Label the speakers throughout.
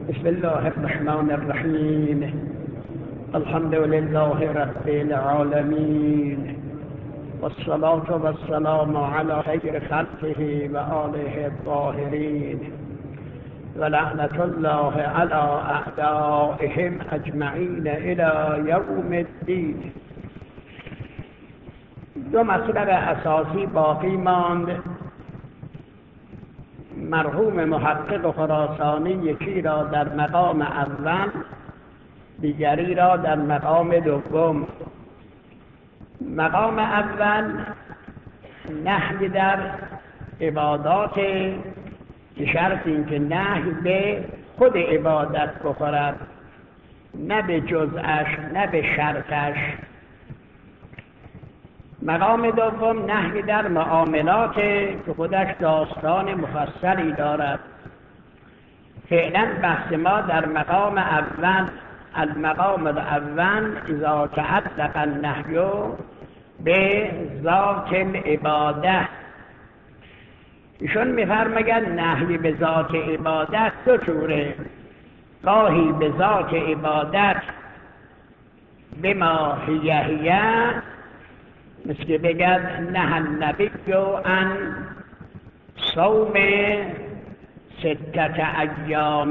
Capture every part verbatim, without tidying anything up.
Speaker 1: بسم الله الرحمن الرحیم. الحمد لله رب العالمین والصلاة والسلام علی خیر خلقه و آله الطاهرین و لعنة الله علی اعدائهم اجمعین الی یوم الدین. دو مطلب اساسی باقی ماند. مرحوم محقق خراسانی یکی را در مقام اول، دیگری را در مقام دوم. مقام اول نهی در عبادات، به شرط اینکه نهی به خود عبادت بخورد، نه به جزءش نه به شرطش. مقام دوم نهی در معاملات که خودش داستان مفصلی دارد. فعلا بحث ما در مقام اول، المقام الاول اذا تعلق النهی به ذات العباده. ایشون میفرماید نهی به ذات عبادت دو جوره. گاهی به ذات عبادت بما هی هی، مثل که بگد نه النبی عن صوم ستت ایام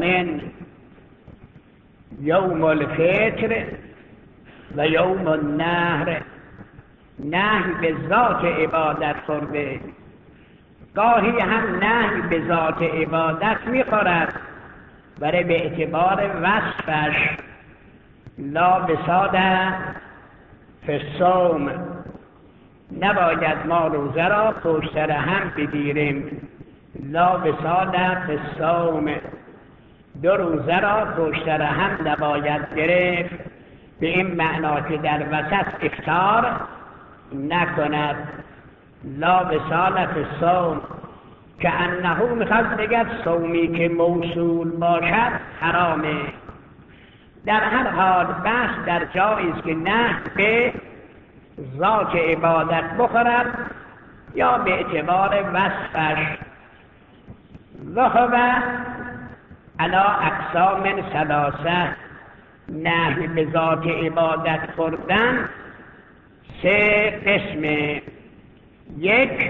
Speaker 1: یوم الفطر و یوم النحر. نهی به ذات عبادت خورده. گاهی هم نهی به ذات عبادت میخورد برای به اعتبار وصفش. لا بساد فی الصوم، نباید ما روزه را پشت سر هم بگیریم. لا بساد فی الصوم، دو روزه را پشت سر هم نباید گرفت، به این معنا که در وسط افطار نکند. لا بسال فی الصوم که انه میخواد بگد صومی که موصول باشد حرامه. در هر حال بحث در جایی است که نه به ذات عبادت بخورد یا به اعتبار وصفش. و هو علی اقسام ثلاثه، نهی به ذات عبادت خوردن سه قسمه. یک،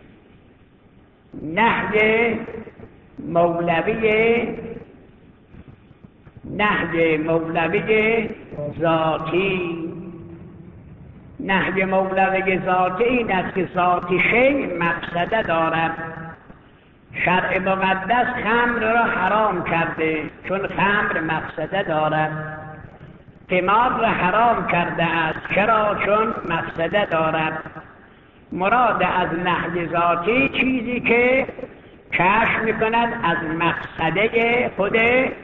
Speaker 1: نهی مولوی، نهی مولوی ذاتی. نهی مولوی ذاتی این است که ذات شیء مقصده دارد. شرع مقدس خمر را حرام کرده چون خمر مقصده دارد. قمار را حرام کرده است، چرا؟ چون مقصده دارد. مراد از نهی ذاتی چیزی که کشف میکند از مقصده خود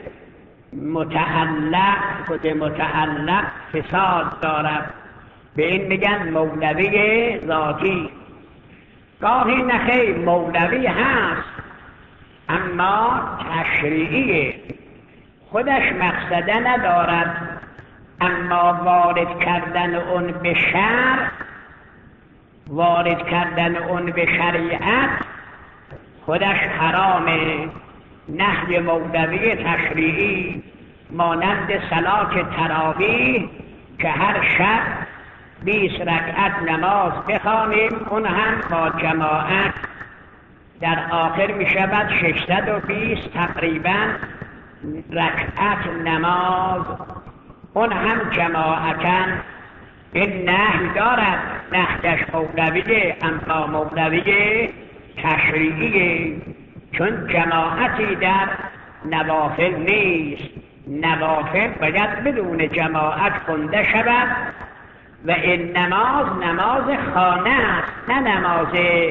Speaker 1: متعلق، خود متعلق فساد دارد، به این میگن مولوی ذاتی. گاهی نخیر مولوی هست اما تشریعیه، خودش مقصده ندارد، اما وارد کردن اون به شرع، وارد کردن اون به شریعت خودش حرامه. نهی مولوی تشریعی مانند صلات تراویح که هر شب بیست رکعت نماز بخوانیم، اون هم با جماعت، در آخر می شود ششصد و بیست تقریبا رکعت نماز، اون هم جماعتا. این نهی دارد، نهیش مولویه اما مولوی تشریعیه، چون جماعتی در نوافل نیست. نوافل باید بدون جماعت خونده شود و این نماز نماز خانه است، نه نماز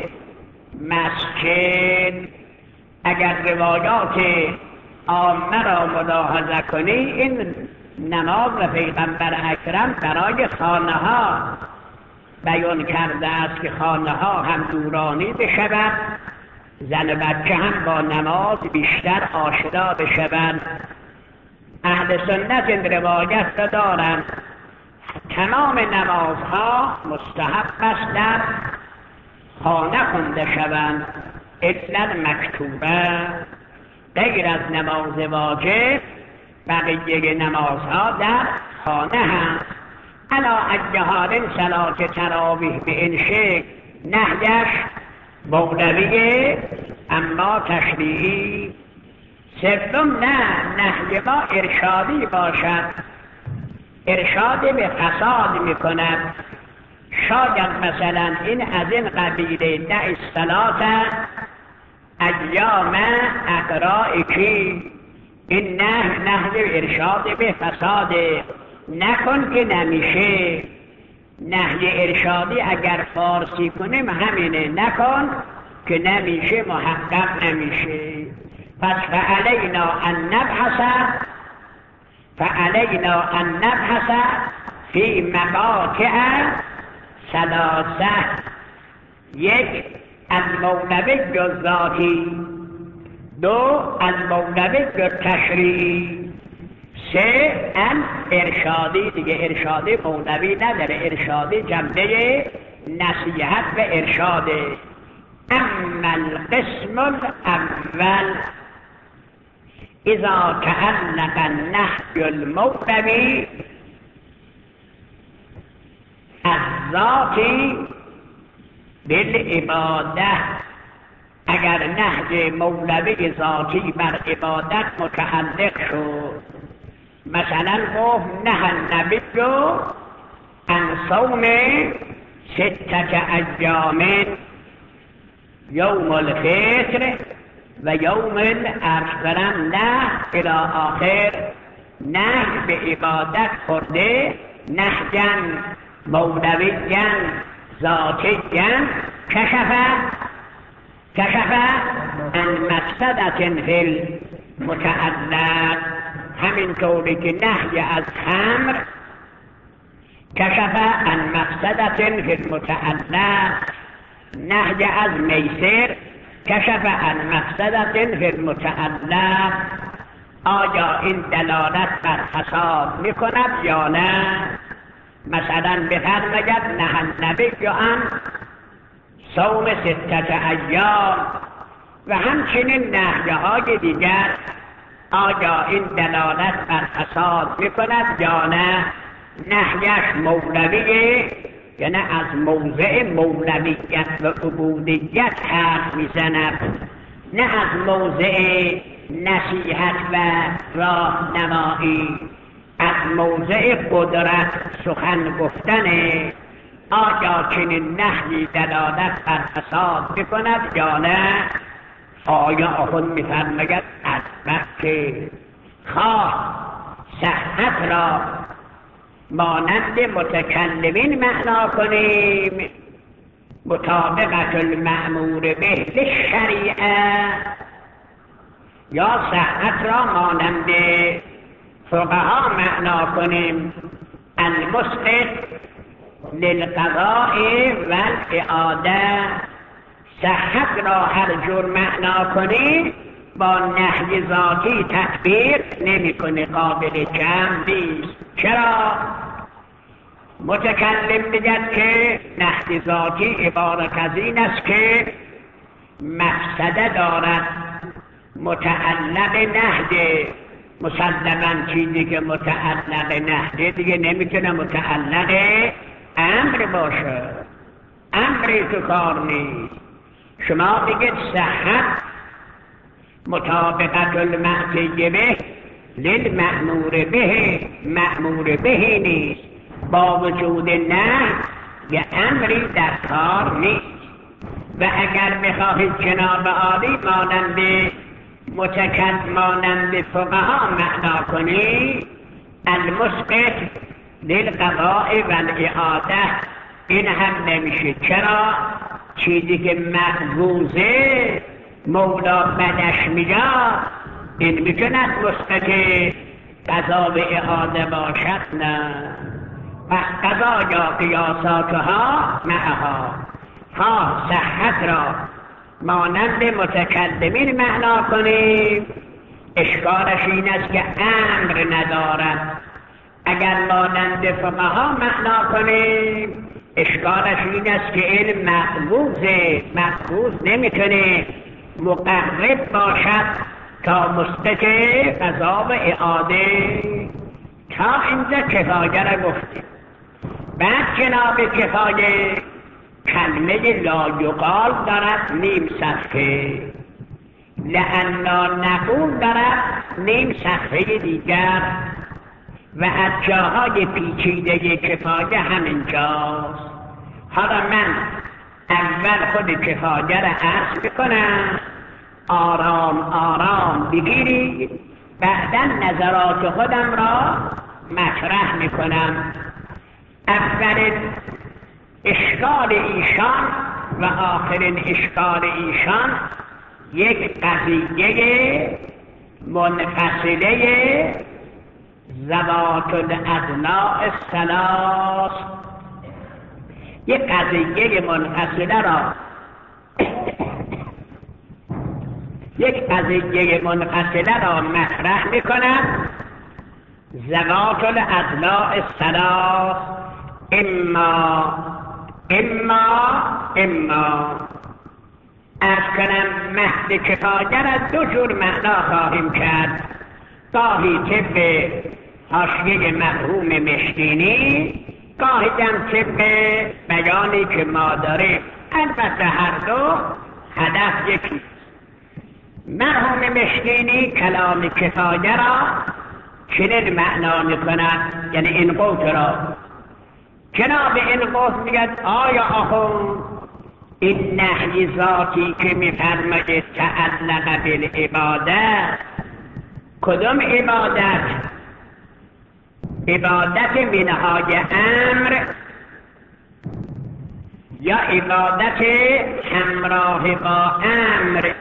Speaker 1: مسجد. اگر روایات عامه را ملاحظه کنی، این نماز و پیغمبر اکرم برای خانه ها بیان کرده است که خانه ها هم دورانی بشود، زن و بچه هم با نماز بیشتر آشنا بشوند. اهل سنت این روایت را دارند. تمام نمازها مستحب است در خانه خونده شوند، الا مکتوبه، غیر از نماز واجب بقیه نمازها در خانه هم. علا اجهار صلات تراویح به این شکل نهیش مولویه اما تشریعی. سوم نه، نهی ما ارشادی باشد، ارشاد به فساد میکند. شاید مثلا این از این قبیله نه الصلاة ایام اقرائکی، این نه نهی ارشاد به فساد نکن که نمیشه. نهی ارشادی اگر فارسی کنیم همینه، نکن که نمیشه، محقق نمیشه. پس فعلینا ان نبحث فعلینا ان نبحث فی مقاطع ثلاثه. یک، المولوی الذاتی، دو، المولوی التشریعی، سه، ان ارشادی. دیگه ارشادی مولوی نداره، ارشادی جنبه نصیحت و ارشاده. اما القسم الاول اذا تعلق النهی المولوی الذاتی بالعباده، اگر نهی مولوی ذاتی بر عبادت متعلق شد، مثلا گفت نه النبی عن صوم ستة ایام، یوم الفطر و یوم الارفرم، نه الی آخر، نه به عبادت خورده، نهجن مولویًا ذاتیًا کشف کشف عن مفسدة فی المتعلق. همین طوری که نهی از خمر کشف عن مفسدة فی المتعلق، نهی از میسر کشف عن مفسدة فی المتعلق. آیا این دلالت بر فساد میکند یا نه؟ مثلا بفرماید نه النبی عن صوم ستة ایام و همچنین نهیهای دیگر، آیا این دلالت بر فساد میکند یا نه؟ نهیش مولویه، یعنی از موضع مولویت و عبودیت حرف میزند، نه از موضع نصیحت و راهنمایی، از موضع قدرت سخن گفتن. آیا چنین نهی دلالت بر فساد میکند یا نه؟ آیا آخوند میفرماید از وقت خواه صحت را مانند متکلمین معنا کنیم، مطابقت المأمور به شریعه، یا صحت را مانند فقها معنا کنیم، المسقط للقضاء والاعاده. صحت را هر جور معنا کنی با نهی ذاتی تکبیر نمی کنی، قابل جمع نیست. چرا؟ متکلم میگد که نهی ذاتی عبارت از این است که مفسده دارد، متعلق نهی. مسلماً چیزی که متعلق نهی دیگه نمیتونه متعلق امر باشه، امری تو کار نیست. شما بگید صحت مطابقت المعصیه به للمأمور به، مأمور به نیست، با وجود نه یه امری در کار نیست. و اگر بخواهید جناب عالی مانند متکلم مانند فقها معنا کنی، المسقط للقضاء والاعاده، این هم نمیشه. چرا؟ چیزی که مغزوزه مولا بدش میاد، این میتوند مسقط قضا و اعاده باشد؟ نه. پس قضا یا قیاساتها معها، ها صحت را مانند متکلمین معنا کنیم، اشکالش این است که امر ندارد. اگر مانند فقها معنا کنیم، اشکالش این است که علم مقبوضه، مقبوض نمیتونه مقرب باشد تا مسقط قضا و اعاده. تا اینجا کفایه را گفتیم. بعد جناب کفایه کلمه لا یقال دارد نیم صفحه، لأنا نقول دارد نیم صفحه دیگر و از جاهای پیچیده کفایه همینجاست. حالا من اول خود کفایه را عرض بکنم، آرام آرام بگیرید، بعدا نظرات خودم را مطرح میکنم. اولین اشکال ایشان و آخرین اشکال ایشان یک قضیه منفصله ذوات الاضلاع الثلاث، یک قضیه منفصله را یک قضیه منفصله را مطرح میکنم. ذوات الاضلاع الثلاث اما اما اما از کنم مهد کفایه را دو جور معنا خواهیم کرد، گاهی طب حاشیه مرحوم مشکینی، گاهی هم طب بیانی که ما داریم. البته هر دو هدف یکی. مرحوم مشکینی کلام کفایه را چنین معنا میکند، یعنی این قوت را. جناب این قوت میگد آیا آخون این نحی ذاتی که میفرماید تعلق بالعبادت، کدام عبادت؟ عبادت منهای امر یا عبادت همراه با امر؟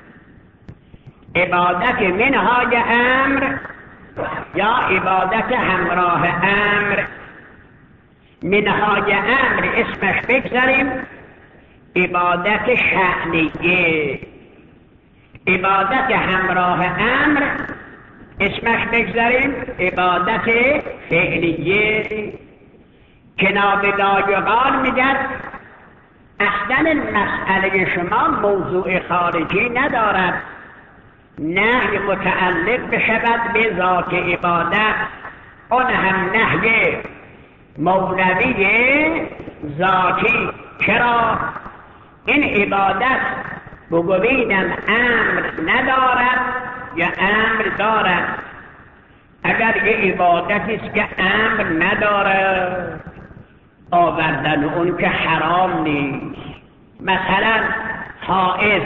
Speaker 1: عبادت منهای امر یا عبادت همراه امر؟ منهای امر اسمش بگذاریم عبادت شأنیه، عبادت همراه امر اسمش بگذاریم عبادت فعلیه. جناب لایقال میگد اصلا مسئله شما موضوع خارجی ندارد، نهی متعلق بشود به ذات عبادت، اون هم نهی مولوی ذاتی. چرا؟ این عبادت بگویدم امر ندارد یا امر دارد؟ اگر یه عبادتی است که امر ندارد آوردن اون که حرام نیست. مثلا حائض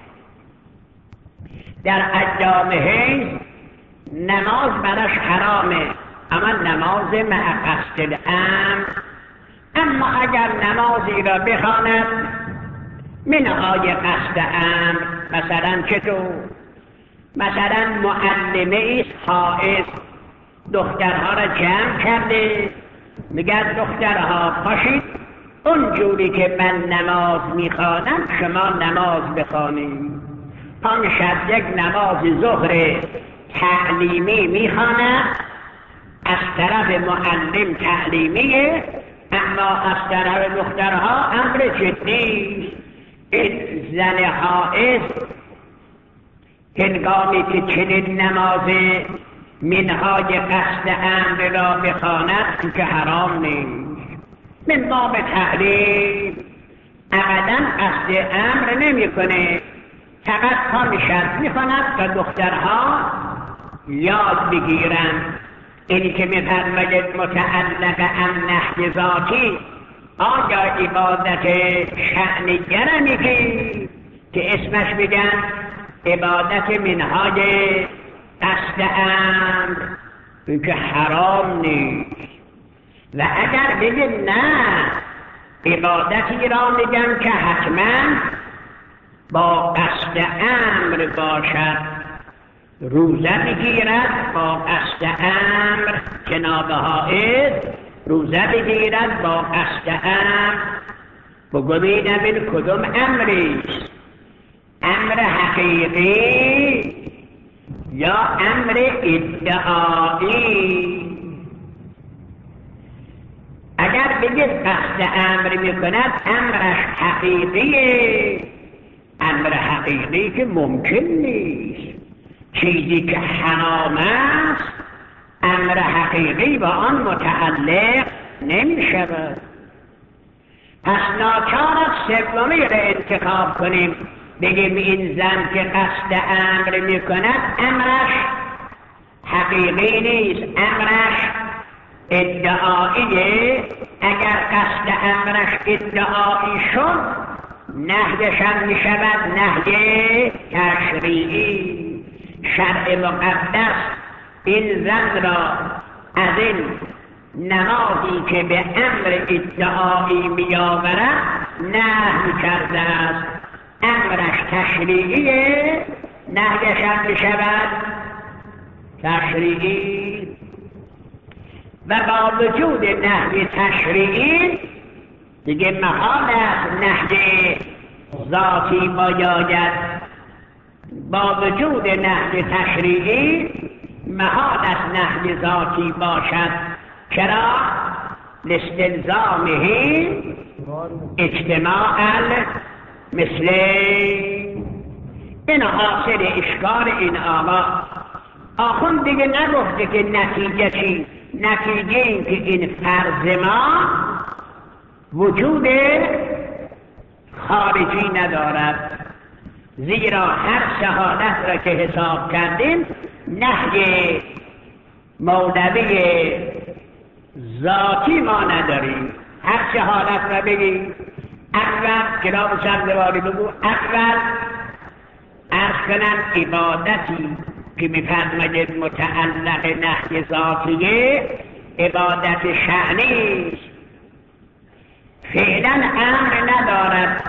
Speaker 1: در ایام حیض نماز براش حرامه، اما نماز مع قصد الامر. اما اگر نمازی را بخواند منهای قصد امر، مثلا چطور؟ مثلا معلمه است حائض، دخترها را جمع کرده، میگه دخترها پاشید اونجوری که من نماز میخوانم شما نماز بخوانید. آن شب یک نماز ظهر تعلیمی میخواند، از طرف معلم تعلیمیه، اما از طرف دخترها امر جدی. این زن حائض هنگامی که چنین نماز منهای قصد امر را بخواند که حرام نیست، من باب تحریم ابدا قصد امر نمی کنه، فقط کار شرط می کند تا دخترها یاد بگیرند. اینی که می فرماید متعلق ام نحی ذاتی، آیا عبادت شأنیه را میگی که اسمش میگن عبادت منهای قصد امر، این که حرام نیست. و اگر بگه نه عبادتی را میگم که حتما با قصد امر باشد، روزه میگیرد با قصد امر، جناب حائض روزه بگیرد با قصد امر، بگویدم این کدام امریست؟ امر حقیقی یا امر ادعایی؟ اگر بگید قصد امر میکند امرش حقیقیه، امر حقیقی که ممکن نیست. چیزی که حرام است امر حقیقی با آن متعلق نمی شود. پس ناچار است سومی را انتخاب کنیم، بگیم این زن که قصد امر می کند امرش حقیقی نیست، امرش ادعاییه. اگر قصد امرش ادعایی شد نهیش هم می شود نهی تشریعی. شرع مقدس این زن را از این نمازی که به امر ادعایی می آورد نهی کرده است. امرش تشریعیه، نهیش هم می شود تشریعی. و با وجود نهی تشریعی دیگه محال است نهی ذاتی باید. با وجود نهی تشریعی محال است نهی ذاتی باشد. چرا؟ لاستلزامه اجتماع المثلین. این حاصل اشکال این آقا. آخون دیگه نگفته که نتیجه چی؟ نتیجه این که این فرض ما وجود خارجی ندارد، زیرا هر شهادت را که حساب کردیم نهی مولوی ذاتی ما نداریم. هر شهادت را بگیم اول کلام چندواری بگو اول ارز کنم عبادتی که میفرماید متعلق نهی ذاتیه عبادت شأنی است، فعلا امر ندارد.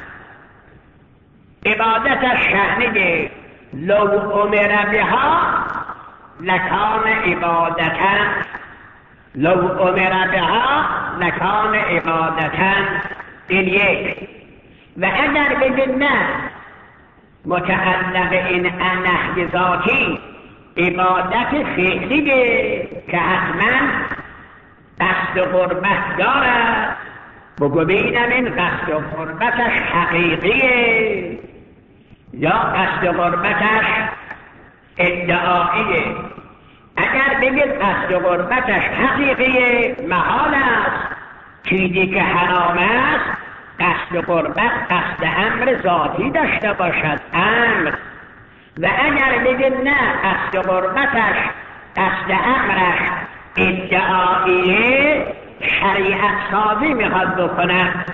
Speaker 1: عبادت شأنیه، لو امر بها لکان عبادتا، لو امر بها لکان عبادتا. این یک. و اگر بگید نه متعلق این نهی ذاتی عبادت فعلیه که حتما قصد قربت دارد، بگو بینم این قصد قربتش حقیقیه یا قصد قربتش ادعاییه. اگر بگید قصد قربتش حقیقیه محال است چیزی که حرام است قصد قربت قصد امر ذاتی داشته باشد امر. و اگر بگید نه قصد قربتش قصد امرش ادعاییه شریعت سازی میخواد بکند،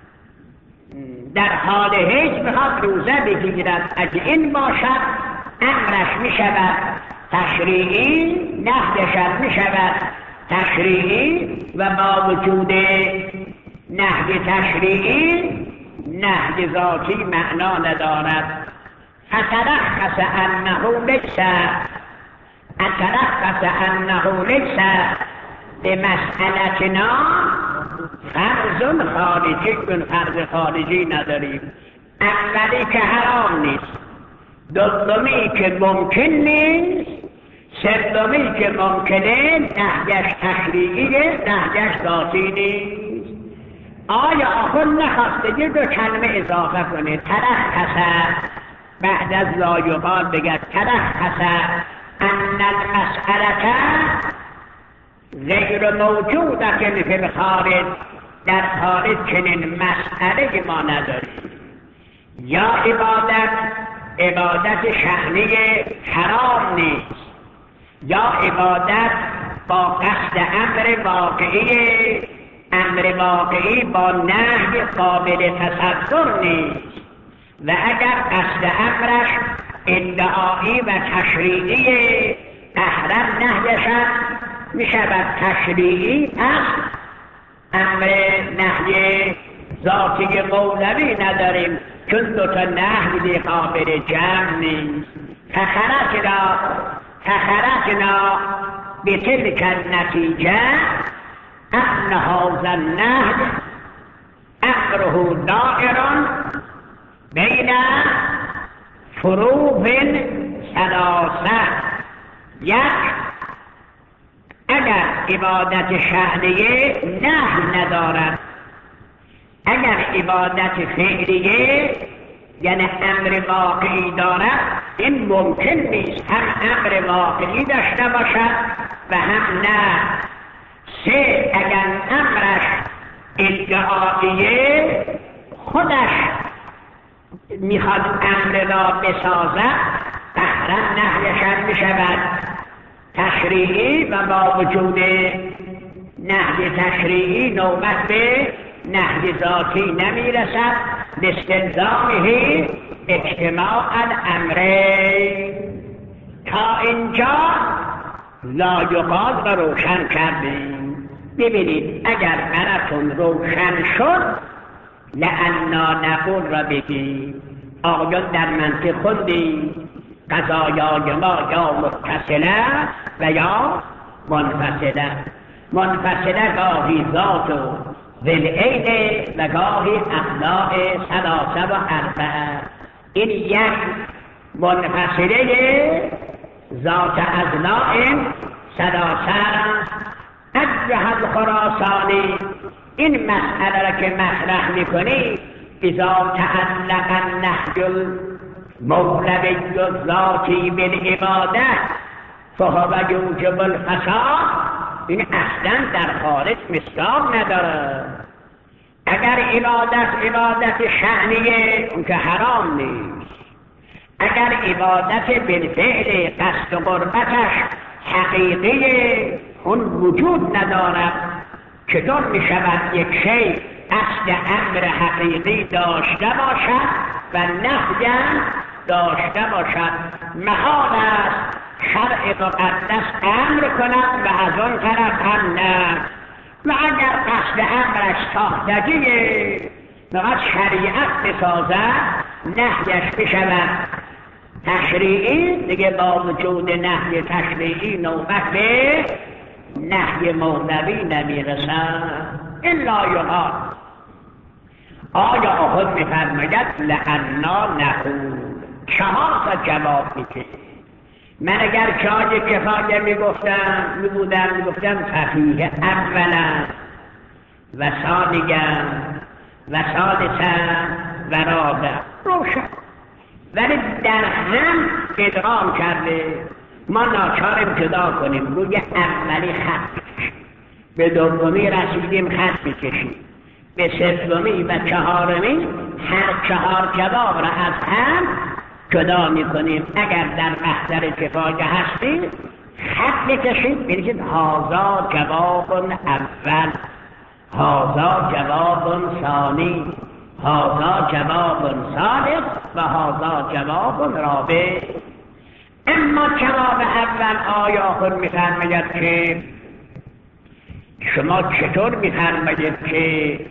Speaker 1: در حال هیچ میخواد روزه بگیرد. اگه این باشد امرش میشود تشریعی، نهیش میشود تشریعی. و با وجود نهی تشریعی نهی ذاتی معنا ندارد. فترخص انه لیس فترخص انه لیس به مسئلتنا فرض خارجی، کن فرض خارجی نداریم. اولی که حرام نیست، دومی که ممکن نیست، سومی که ممکنه نهیش تشریعیه نهیش ذاتی نیست. آیا آخر نخواستگی دو کلمه اضافه کنه ترخص بعد از لا یقال بگد ترخص ان المسئلة غیر موجودت فی الخارج، در خارج چنین مسئله ما نداریم. یا عبادت عبادت شأنی حرام نیست، یا عبادت با قصد امر واقعی، امر واقعی با نهی قابل تصور نیست. و اگر قصد امرش ادعایی و تشریعی احرم نهیشد می شود تشریعی، پس امر نهی ذاتی مولوی نداریم چون دوتا نهی قابل جمع نیست. فخرجنا فخرجنا بتلك النتیجه ان هذا النهی امره دائر بین فروض ثلاثه. یک، اگر عبادت شأنیه نهی ندارد، اگر عبادت فعلیه یعنی امر واقعی دارد این ممکن نیست. هم امر واقعی داشته باشد و هم نه. سه، اگر امرش ادعاییه خودش میخواد امر را بسازد قهرا نهیشان میشود تشریعی و با وجود نهی تشریعی نوبت به نهی ذاتی نمیرسد لاستلزامه اجتماع الامرین. تا اینجا لایقات را روشن کردیم. ببینید اگر براتون روشن شد لعنا نقول را بگید آقایان در منطق خوندیم قضایای ما یا متصله و یا منفصله. منفصله گاهی ذات و ولعین و گاهی اخلاق ثلاثه و اربعه. این یک منفصله ذات اضلاع ثلاثه. اجه الخراسانی این مسئله را که مطرح میکنی اذا تعلق النهج المولوی الذاتی بالعباده فهو یوجب الفساد. این اصلا در خارج مصداق نداره. اگر عبادت عبادت شأنیه اون که حرام نیست. اگر عبادت بالفعل قصد و قربتش حقیقیه اون وجود ندارد. چطور می شود یک شی قصد امر حقیقی داشته باشد و نهی داشته باشد؟ محال است شرع مقدس امر کند و از آن طرف هم نه. و اگر قصد امرش ساختگیه فقط شریعت بسازد نهیش بشود تشریعی دیگه با وجود نهی تشریعی نوبت به نهی مولوی نمیرسد. الا یقال آیا خود میفرماید لعنا نقول. چهار تا جواب میده. من اگر جای کفایه میگفتم میبودم میگفتم فقیه اولا و ثانیا و ثالثا و رابع روشن. ولی در هم ادغام کرده ما ناچاریم جدا کنیم روی اولی خط بکشیم به دومی رسیدیم خط بکشیم به سومی و چهارمی هر چهار جواب را از هم جدا میکنیم. اگر در محضر کفایه هستیم خط بکشید بگید هذا جواب اول هذا جواب ثانی هذا جواب ثالث و هذا جواب رابع. اما جواب اول آیا خود میفرماید که شما چطور میفرمایید که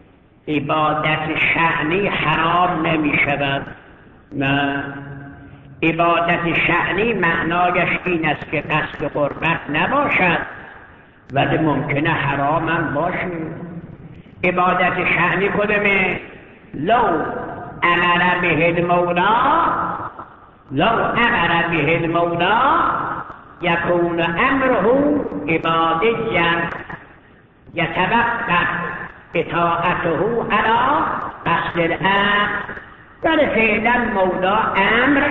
Speaker 1: عبادت شأنی حرام نمی شود؟ نه، عبادت شأنی معنایش این است که قصد قربت نباشد ولی ممکنه حرام هم باشه. عبادت شأنی کدومه؟ لو امر به المولا لو امر به المولا یکون امره عبادیا یتوقف اطاعته علی قصد الامر. ولی فعلا مولا امر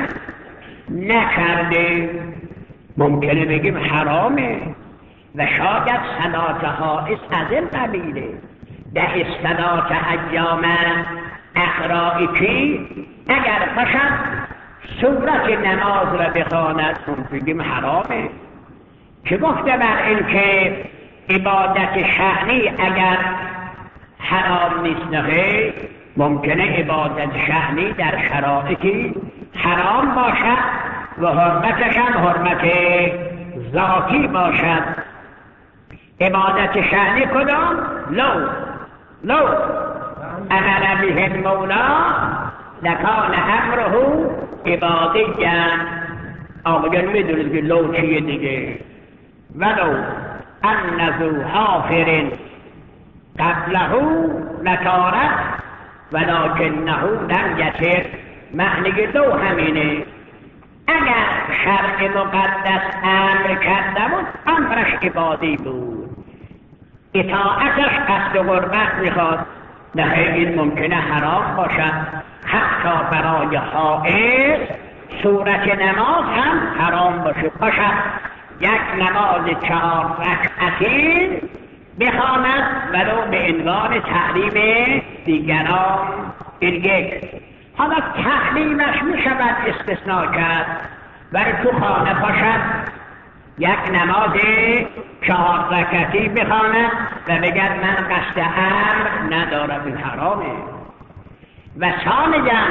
Speaker 1: نکرده ممکنه بگیم حرامه و شاید صلات حائز از این قبیله ده صلات ایام اخرائکی اگر باشد صورت نماز را بخواند بگیم حرامه. که گفته بر این که عبادت شأنی اگر حرام نیست نه ممکنه عبادت شأنی در شرایطی حرام باشد و حرمتش هم حرمت ذاتی باشد. عبادت شأنی کدام؟ لو لو امر به المولا لکان امره عبادیا. آقایان میدونید که لو چیه دیگه؟ ولو ان ذو حافر قبله لکارت ولکنه لم یتر. معنی دو همینه. اگر شرع مقدس امر کرده بود امرش عبادی بود اطاعتش قصد قربت میخواد نه این ممکنه حرام باشد حتی برای حائض صورت نماز هم حرام باشه. باشد یک نماز چهار رکعتی بخواند ولو به عنوان تعلیم دیگران این یک. حالا تعلیمش می شود استثناء کرد ولی تو خانه باشد یک نماز چهار رکعتی بخواند و بگد من قصد امر ندارم، این حرامه. و ثانیاً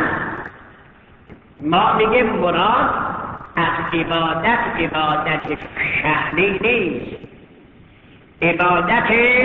Speaker 1: ما میگیم مراد از عبادت عبادت شهری نیست، عبادت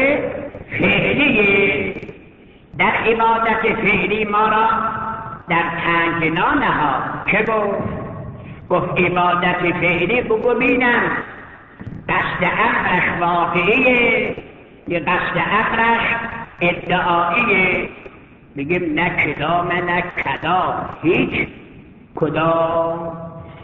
Speaker 1: فعلی. در عبادت فعلی ما را در تنگنا نهاد. چه گفت؟ گفت عبادت فعلی بگو بینم قصد امرش واقعیه یا قصد امرش ادعاییه. بگیم نه کدام نه کدا، هیچ کدام.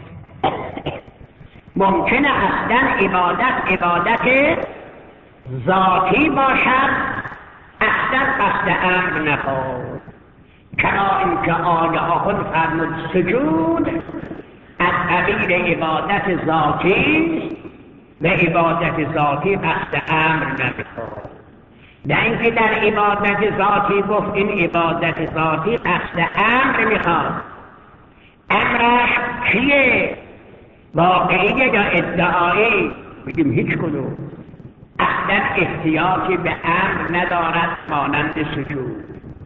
Speaker 1: ممکنه اصلا عبادت عبادت ذاتی باشد، اصلا قصد امر نخواد. کما اینکه آیه‌ها فرمود سجود از قبیل عبادت ذاتی و عبادت ذاتی قصد امر نمیخواد. نه اینکه در عبادت ذاتی گفت این عبادت ذاتی قصد امر میخواد. امرش کیه؟ واقعیه یا ادعایی؟ بگیم هیچ کدوم. اصلا احتیاجی به امر ندارد مانند سجود.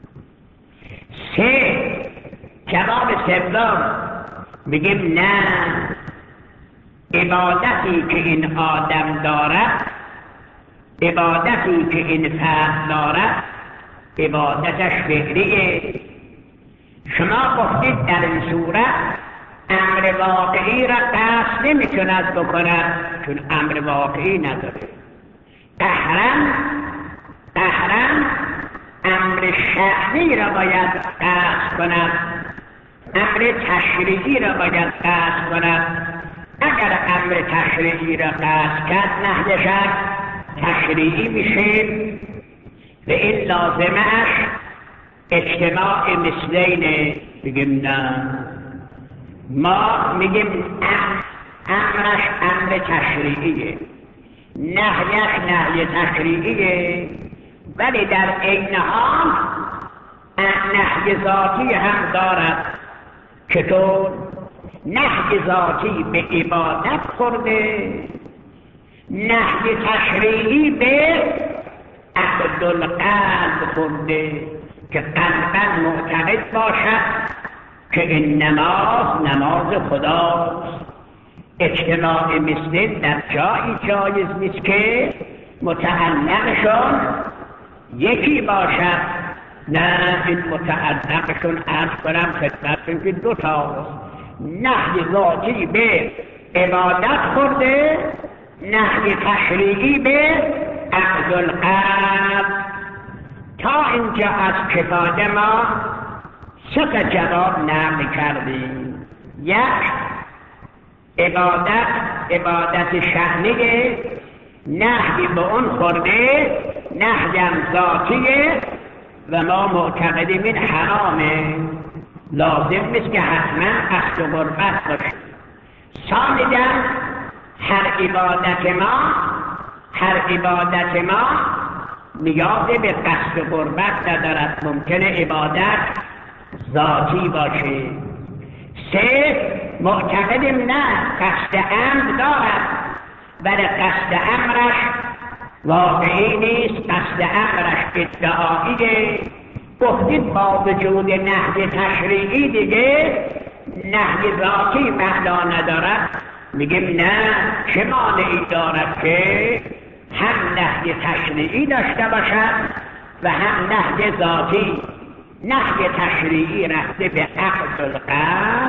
Speaker 1: سه، جواب سوم میگیم نه، عبادتی که این آدم دارد، عبادتی که این فرد دارد عبادتش فعلیه. شما گفتید در این صورت امر واقعی را قصد نمیتوند بکند چون امر واقعی نداره. قهرن قهرن امر شرعی را باید قصد کند، امر تشریعی را باید قصد کند. اگر امر تشریعی را قصد کرد نهیش تشریعی میشه و این لازمش اجتماع مثلین. بگیم نه، ما میگیم امرش امر تشریعیه، نهیش نهی تشریعیه، ولی در عین حال نهی ذاتی هم دارد. چطور؟ نهی ذاتی به عبادت خورده، نهی تشریعی به عقد القلب خورده که قلباً معتقد باشد که این نماز نماز خداست. اجتماع مثل در جایی جایز نیست که متعلقشون یکی باشد. نه، این متعلقشون عرض کنم خدمتتون که دو تاست. نهی ذاتی به عبادت خورده، نهی تشریعی به عقد القلب. تا اینجا از کفایه ما سه تا جواب نقل کردیم. یک، عبادت عبادت شأنیه، نهی به اون خورده، نهی هم ذاتیه و ما معتقدیم این حرامه، لازم نیست که حتما قصد و قربت باشه. ثانیاً هر عبادت ما هر عبادت ما نیاز به قصد و قربت ندارد، ممکنه عبادت ذاتی باشه. سه، معتقدیم نه، قصد امر دارد ولی قصد امرش واقعی نیست، قصد امرش ادعاییه. گفتید با وجود نهی تشریعی دیگه نهی ذاتی معنا ندارد. میگیم نه، چه مانعی دارد که هم نهی تشریعی داشته باشد و هم نهی ذاتی. نهی تشریعی رفته به عقد القلب،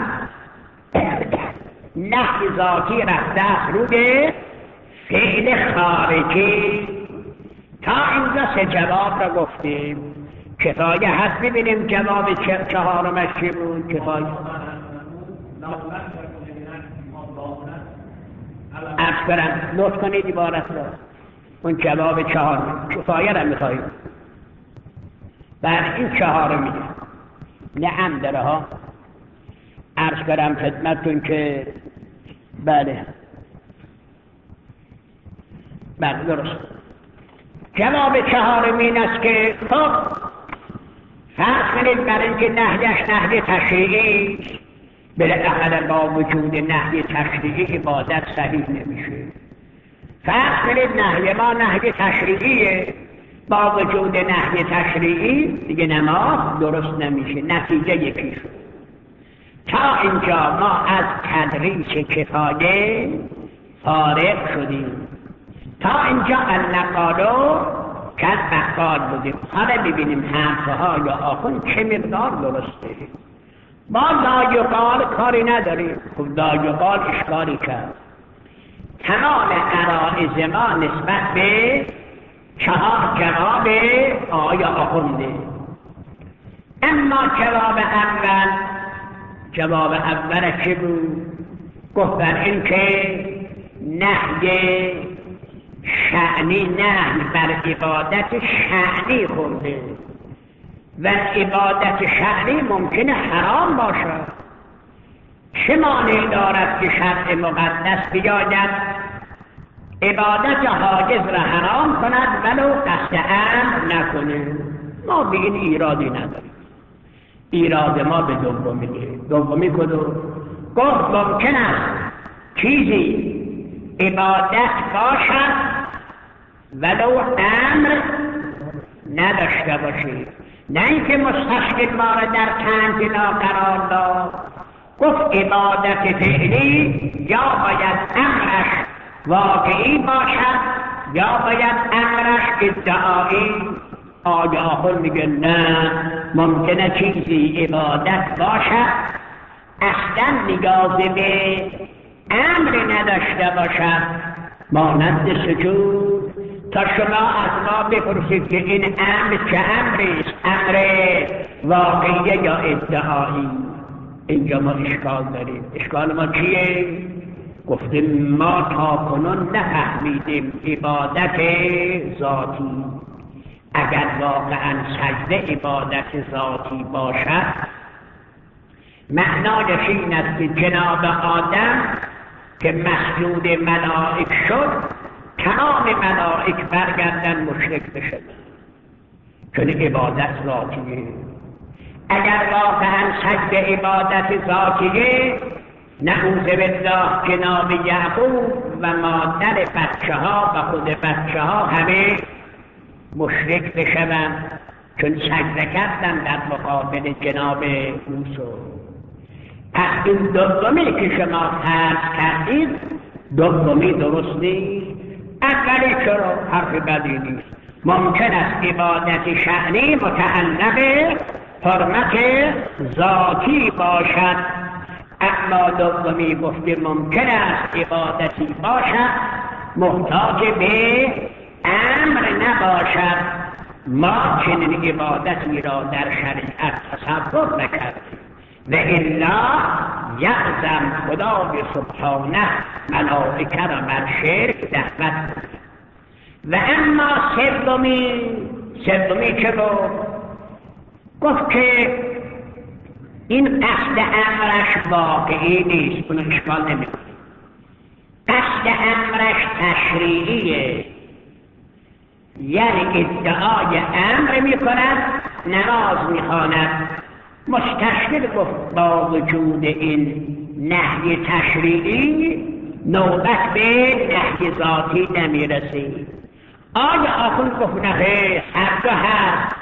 Speaker 1: نهی ذاتی رفته از روی فعل خارجی. تا اینجا سه جواب را گفتیم. کفایه هست ببینیم جواب چهارمش چی بود. کفایه عرض برم نوت کنید عبارت را. اون جواب چهارم کفایه را میخواهیم. بر این چهارم میگه نعم داره ها. عرض کنم خدمتتون که بله بله درست. جواب چهارم این است که خب فرض کنید برای اینکه نهیش نهی تشریعی بالاخره با وجود نهی تشریعی عبادت صحیح نمیشه. فرض کنید نهی ما نهی تشریعیه، با وجود نهی تشریعی دیگه نماز درست نمیشه. نتیجه یکی شد. تا اینجا ما از تدریس کفایه فارغ شدیم. تا اینجا النقالو که از بقال بودیم. حالا ببینیم حرفها یا آخون چه مقدار درسته. ما لایقال کاری نداریم. خب لایقال اشکالی کرد. تمام عرائض ما نسبت به چهار جواب آیا آخونده. اما جواب اول جواب اول چه بود؟ گفت بر این که نهی شأنی نهی بر عبادت شأنی خورده و عبادت شأنی ممکنه حرام باشد. چه مانعی دارد که شرع مقدس بیاید عبادت حاجز را حرام کند ولو قصد امر نکنه؟ ما به این ایرادی نداریم. ایراد ما به دومیه. دومی کدو؟ گفت ممکن است چیزی عبادت باشد ولو امر نداشته باشید، نه اینکه مستشکل ما را در تنزیلا قرار داد. گفت عبادت فعلی یا باید امرش واقعی باشد یا باید امرش ادعایی. آیا آخر میگه نه، ممکنه چیزی عبادت باشد اصلا نیاز به امر نداشته باشد، مانند سجود. تا شما از ما بپرسید که این امر چه امری است، امر واقعی یا ادعایی، اینجا ما اشکال داریم. اشکال ما چیه؟ گفتیم ما تا کنون نفهمیدیم عبادت ذاتی. اگر واقعا سجده عبادت ذاتی باشد، معنایش این است که جناب آدم که مسجود ملائک شد، تمام ملائک برگردن مشرک بشن، چون عبادت ذاتیه. اگر واقعا سجده عبادت ذاتیه، نعوذ بالله جناب یعقوب و مادر بچه ها و خود بچه ها همه مشرک بشوند، چون سجده کردن در مقابل جناب یوسف. پس این دومی که شما فرض کردید دومی درست نیست. اولی چرا؟ حرف بدی نیست. ممکن است عبادت شأنی متعلق حرمت ذاتی باشد، اما دومی گفته ممکن است عبادتی باشد محتاج به امر نباشد. ما چنین عبادتی را در شریعت تصور نکردیم و الا یعظم خدای سبحانه ملائکه را بر شرک دعوت. و اما سومی سومی چه گفت؟ گفت که این قصد امرش واقعی نیست، اونو اشکال نمی کنه. قصد امرش تشریعیه، یعنی ادعای امر می کند، نماز می خواند. مستشکل گفت با وجود این نهی تشریعی نوبت به نهی ذاتی نمی رسید. آیا آخون گفت نه، هر دو هست.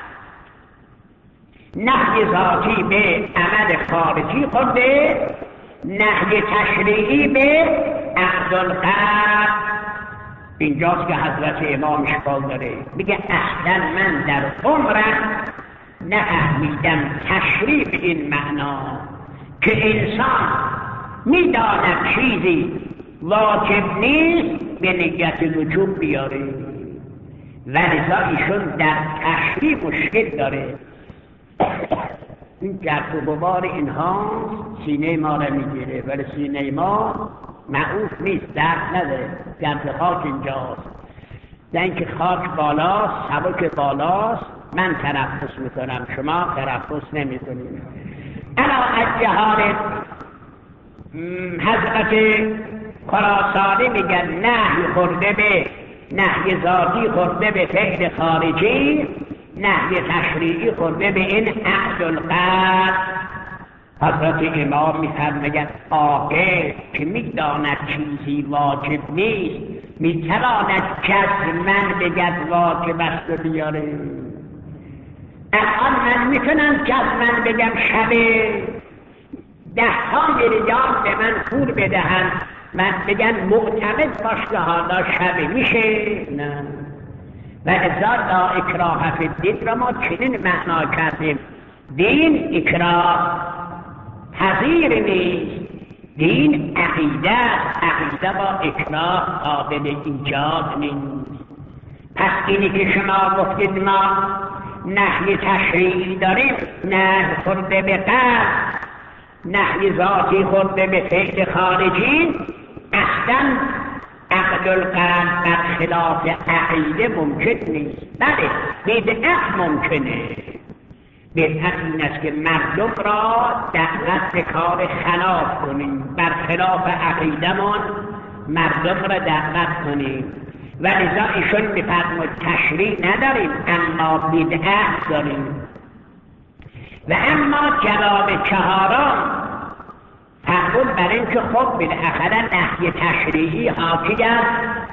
Speaker 1: نهی ذاتی به عمل خارجی خورده، نهی تشریعی به عقد القلب. اینجاست که حضرت امام اشکال داره، میگه اصلا من در عمرم نفهمیدم تشریع به این معنا که انسان میداند چیزی واجب نیست به نیت وجوب بیاره، ولذا ایشون در تشریع مشکل داره. این گرد و غبار اینها سینه ما را میگیره، ولی سینه ما معروف نیست، درد نداره. گرد خاک اینجاست، در اینکه خاک بالاست، سبک بالاست، من تنفس میکنم، شما تنفس نمیکنید. انا از جهارت حضرت خراسانی میگن نهی خورده به نهی ذاتی خورده به فعل خارجی، نهی تشریعی خورده به این عقد القلب. حضرت امام میفرماید عاقل که میداند چیزی واجب نیست میتواند جزماً بگد واجب است و بیاره. الان من میتونم جزماً بگم شب ده ها میلیارد به من پول بدهند، من بگن معتمد باش که حالا شب میشه؟ نه. و ازا لا اکراه فی الدین را ما چنین معنا کردیم، دین اکراه پذیر نیست، دین عقیده است، عقیده با اکراه قابل ایجاد نیست. پس اینی که شما گفتید ما نهی تشریعی داریم، نهی خورده به قلب، نهی ذاتی خورده به فعل خارجی، اصلا عقد القلب برخلاف عقیده ممکن نیست. بله بدعت ممکنه، بدعت این است که مردم را دعوت به کار خلاف کنیم، برخلاف عقیده‌مان مردم را دعوت کنیم. و لذا ایشون می‌فرماید تشریع نداریم اما بدعت داریم. و اما جواب چهارم فرمود برای اینکه خب بالاخره نهی تشریعی حاکی از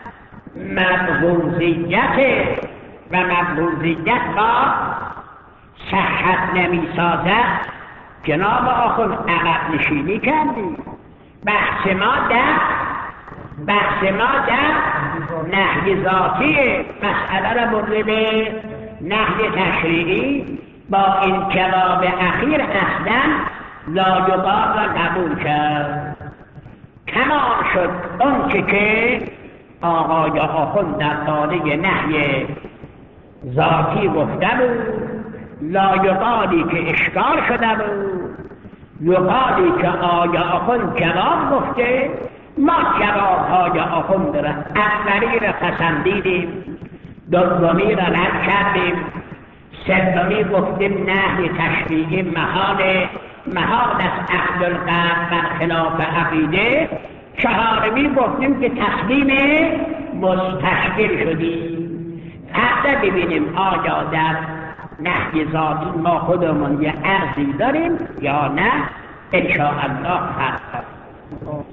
Speaker 1: مبغوضیت و مبغوضیت با صحت نمیسازد. جناب آخوند عقب نشینی کردیم، بحث ما در بحث ما در نهی ذاتی، مسئله را برده به نهی تشریعی. با این جواب اخیر اصلا لاجباب را قبول کرد. تمام شد اون که که آقای آخوند در باره نهی ذاتی گفته بود، لایقالی که اشکال شده بود، یقالی که آقای آخوند جواب گفته، ما جوابهای آخوند را اولی را پسندیدیم، دومی را رد کردیم، سومی گفتیم نهی تشریعی محال محال از عقد القلب برخلاف عقیده، چهارمی گفتیم که تسلیم مستشکل شدیم. فردا ببینیم آیا در نهی ذاتی ما خودمون یه عرضی داریم یا نه. انشاءالله فردا